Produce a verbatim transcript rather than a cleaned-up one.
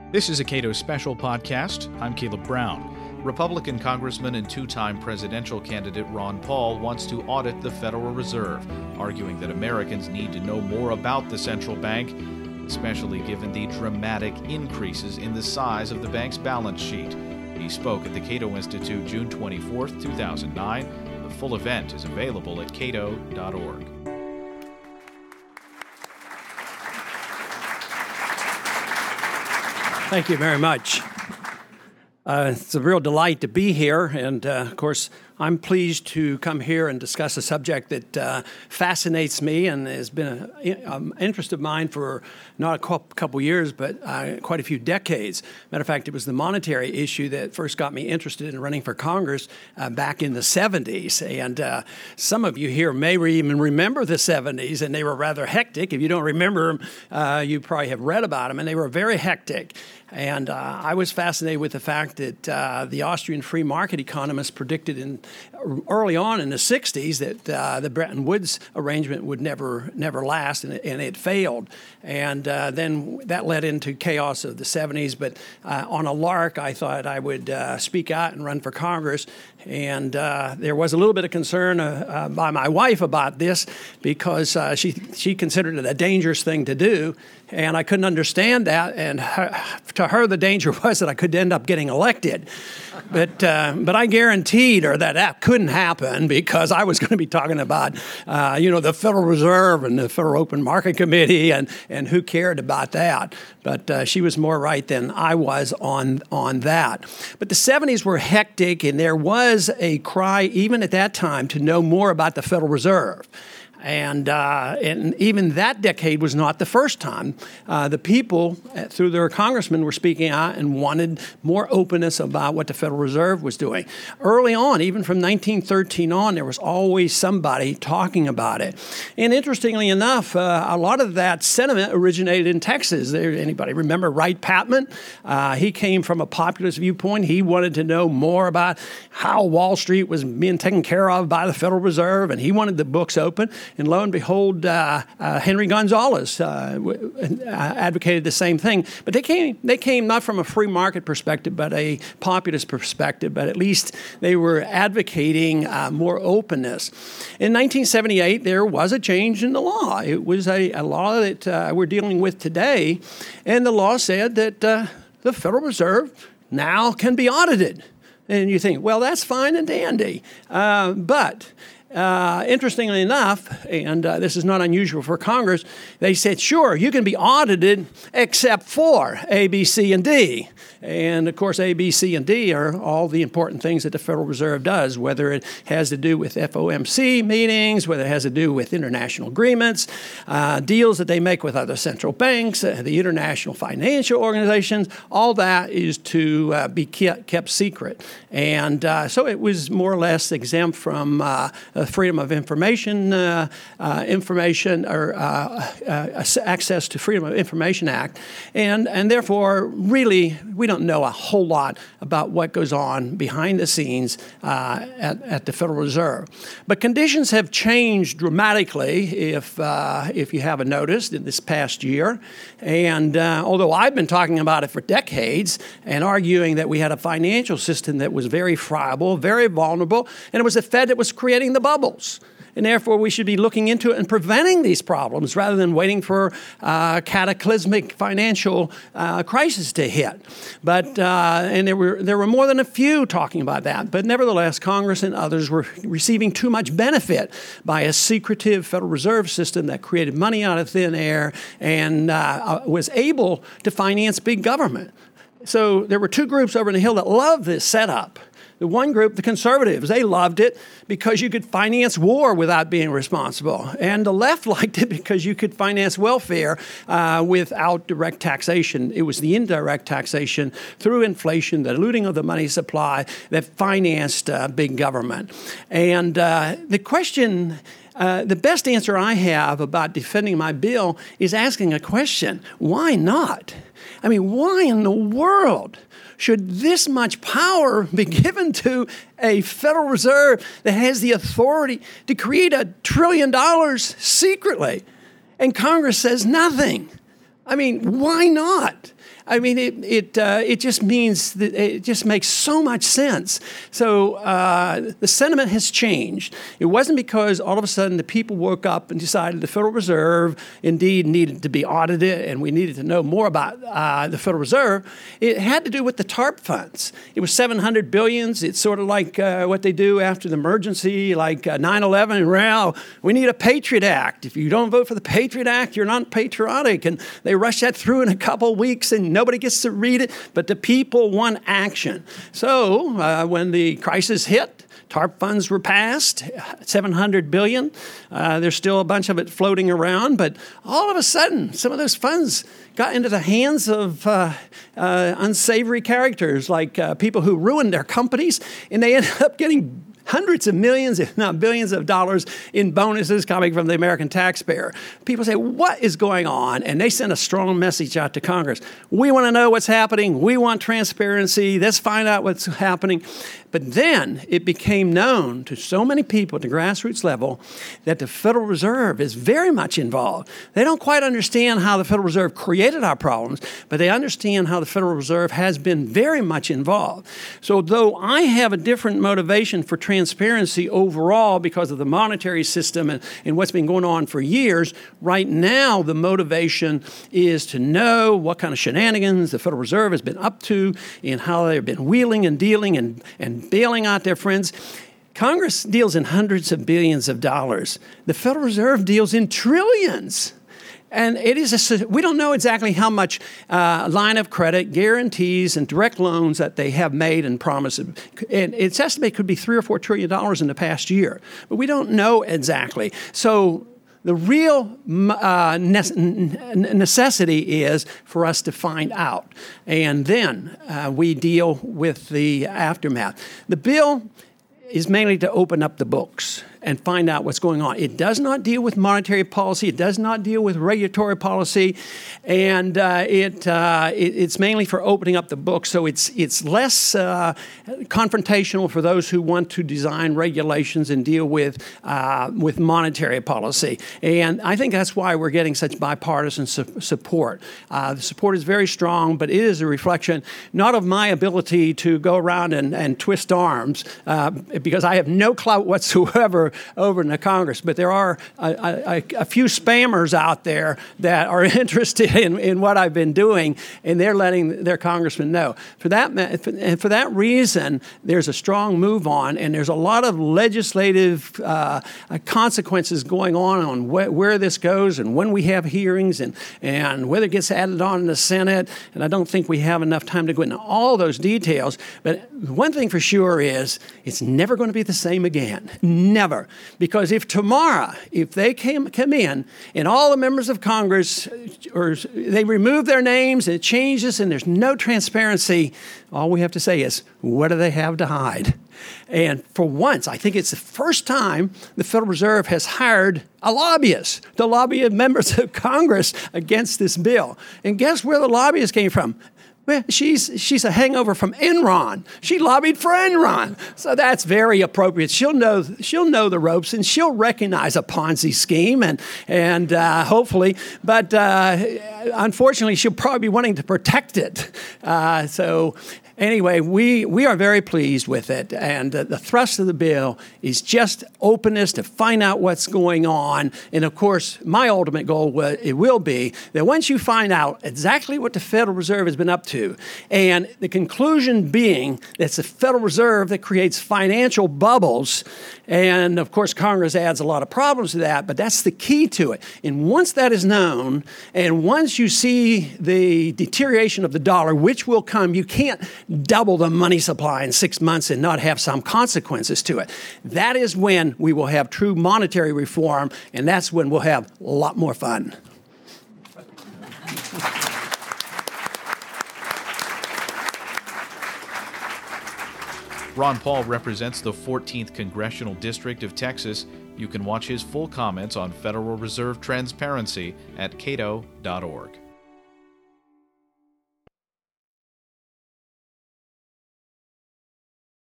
This is a Cato Special podcast. I'm Caleb Brown. Republican Congressman and two-time presidential candidate Ron Paul wants to audit the Federal Reserve, arguing that Americans need to know more about the central bank, especially given the dramatic increases in the size of the bank's balance sheet. He spoke at the Cato Institute June twenty-fourth, two thousand nine. The full event is available at cato dot org. Thank you very much. Uh, it's a real delight to be here, and uh, of course, I'm pleased to come here and discuss a subject that uh, fascinates me and has been an interest of mine for not a couple years, but uh, quite a few decades. Matter of fact, it was the monetary issue that first got me interested in running for Congress uh, back in the seventies. And uh, some of you here may even remember the seventies, and they were rather hectic. If you don't remember them, uh, you probably have read about them, and they were very hectic. And uh, I was fascinated with the fact that uh, the Austrian free market economists predicted in early on in the sixties that uh, the Bretton Woods arrangement would never never last, and it, and it failed. And uh, then that led into chaos of the seventies. But uh, on a lark, I thought I would uh, speak out and run for Congress. And uh, there was a little bit of concern uh, uh, by my wife about this because uh, she she considered it a dangerous thing to do, and I couldn't understand that. And her, to her, the danger was that I could end up getting elected. But uh, but I guaranteed her that that couldn't happen because I was going to be talking about uh, you know the Federal Reserve and the Federal Open Market Committee and and who cared about that. But uh, she was more right than I was on on that. But the seventies were hectic, and there was a cry even at that time to know more about the Federal Reserve. And, uh, and even that decade was not the first time. Uh, the people, through their congressmen, were speaking out and wanted more openness about what the Federal Reserve was doing. Early on, even from nineteen thirteen on, there was always somebody talking about it. And interestingly enough, uh, a lot of that sentiment originated in Texas. There, anybody remember Wright Patman? Uh, he came from a populist viewpoint. He wanted to know more about how Wall Street was being taken care of by the Federal Reserve, and he wanted the books open. And lo and behold, uh, uh, Henry Gonzalez uh, w- uh, advocated the same thing. But they came they came not from a free market perspective, but a populist perspective. But at least they were advocating uh, more openness. In nineteen seventy-eight, there was a change in the law. It was a, a law that uh, we're dealing with today. And the law said that uh, the Federal Reserve now can be audited. And you think, well, that's fine and dandy. Uh, but... Uh, interestingly enough, and uh, this is not unusual for Congress, they said, sure, you can be audited except for A, B, C, and D. And, of course, A, B, C, and D are all the important things that the Federal Reserve does, whether it has to do with F O M C meetings, whether it has to do with international agreements, uh, deals that they make with other central banks, uh, the international financial organizations. All that is to uh, be kept, kept secret. And uh, so it was more or less exempt from uh, Uh, Freedom of Information, uh, uh, information or uh, uh, Access to Freedom of Information Act, and and therefore, really, we don't know a whole lot about what goes on behind the scenes uh, at, at the Federal Reserve. But conditions have changed dramatically, if uh, if you haven't noticed, in this past year. And uh, although I've been talking about it for decades and arguing that we had a financial system that was very friable, very vulnerable, and it was the Fed that was creating the bubbles. And therefore, we should be looking into it and preventing these problems rather than waiting for uh, cataclysmic financial uh, crisis to hit. But uh, and there were there were more than a few talking about that. But nevertheless, Congress and others were receiving too much benefit by a secretive Federal Reserve system that created money out of thin air and uh, was able to finance big government. So there were two groups over on the Hill that loved this setup. The one group, the conservatives, they loved it because you could finance war without being responsible. And the left liked it because you could finance welfare uh, without direct taxation. It was the indirect taxation through inflation, the looting of the money supply that financed uh, big government. And uh, the question... Uh, the best answer I have about defending my bill is asking a question. Why not? I mean, why in the world should this much power be given to a Federal Reserve that has the authority to create a trillion dollars secretly? And Congress says nothing. I mean, why not? I mean, it it uh, it just means that it just makes so much sense. So uh, the sentiment has changed. It wasn't because all of a sudden the people woke up and decided the Federal Reserve indeed needed to be audited and we needed to know more about uh, the Federal Reserve. It had to do with the TARP funds. It was seven hundred billion dollars. It's sort of like uh, what they do after the emergency, like uh, nine eleven. Well, we need a Patriot Act. If you don't vote for the Patriot Act, you're not patriotic. And they rush that through in a couple of weeks and nobody gets to read it, but the people want action. So uh, when the crisis hit, TARP funds were passed, seven hundred billion dollars. Uh, there's still a bunch of it floating around, but all of a sudden, some of those funds got into the hands of uh, uh, unsavory characters, like uh, people who ruined their companies, and they ended up getting hundreds of millions, if not billions of dollars in bonuses coming from the American taxpayer. People say, what is going on? And they send a strong message out to Congress. We want to know what's happening. We want transparency. Let's find out what's happening. But then it became known to so many people at the grassroots level that the Federal Reserve is very much involved. They don't quite understand how the Federal Reserve created our problems, but they understand how the Federal Reserve has been very much involved. So though I have a different motivation for transparency overall because of the monetary system and, and what's been going on for years, right now the motivation is to know what kind of shenanigans the Federal Reserve has been up to and how they've been wheeling and dealing and, and bailing out their friends. Congress deals in hundreds of billions of dollars. The Federal Reserve deals in trillions. And it is a, we don't know exactly how much uh, line of credit, guarantees, and direct loans that they have made and promised. And it's estimated could be three or four trillion dollars in the past year, but we don't know exactly. So the real uh, necessity is for us to find out, and then uh, we deal with the aftermath. The bill is mainly to open up the books and find out what's going on. It does not deal with monetary policy. It does not deal with regulatory policy, and uh, it, uh, it it's mainly for opening up the books. So it's it's less uh, confrontational for those who want to design regulations and deal with uh, with monetary policy. And I think that's why we're getting such bipartisan su- support. Uh, the support is very strong, but it is a reflection not of my ability to go around and, and twist arms, uh, because I have no clout whatsoever over in the Congress, but there are a, a, a few spammers out there that are interested in, in what I've been doing, and they're letting their congressmen know. For that, and for that reason, there's a strong move on, and there's a lot of legislative uh, consequences going on on wh- where this goes and when we have hearings and, and whether it gets added on in the Senate, and I don't think we have enough time to go into all those details, but one thing for sure is it's never going to be the same again. Never. Because if tomorrow, if they came, come in and all the members of Congress, or they remove their names and it changes and there's no transparency, all we have to say is, what do they have to hide? And for once, I think it's the first time the Federal Reserve has hired a lobbyist to lobby members of Congress against this bill. And guess where the lobbyist came from? Well, she's she's a hangover from Enron. She lobbied for Enron, so that's very appropriate. She'll know she'll know the ropes, and she'll recognize a Ponzi scheme, and and uh, hopefully, but uh, unfortunately, she'll probably be wanting to protect it. Uh, so. Anyway, we, we are very pleased with it, and uh, the thrust of the bill is just openness to find out what's going on. And of course, my ultimate goal will, it will be that once you find out exactly what the Federal Reserve has been up to, and the conclusion being that it's the Federal Reserve that creates financial bubbles, and of course, Congress adds a lot of problems to that, but that's the key to it. And once that is known, and once you see the deterioration of the dollar, which will come, you can't double the money supply in six months and not have some consequences to it. That is when we will have true monetary reform, and that's when we'll have a lot more fun. Ron Paul represents the fourteenth Congressional District of Texas. You can watch his full comments on Federal Reserve transparency at cato dot org.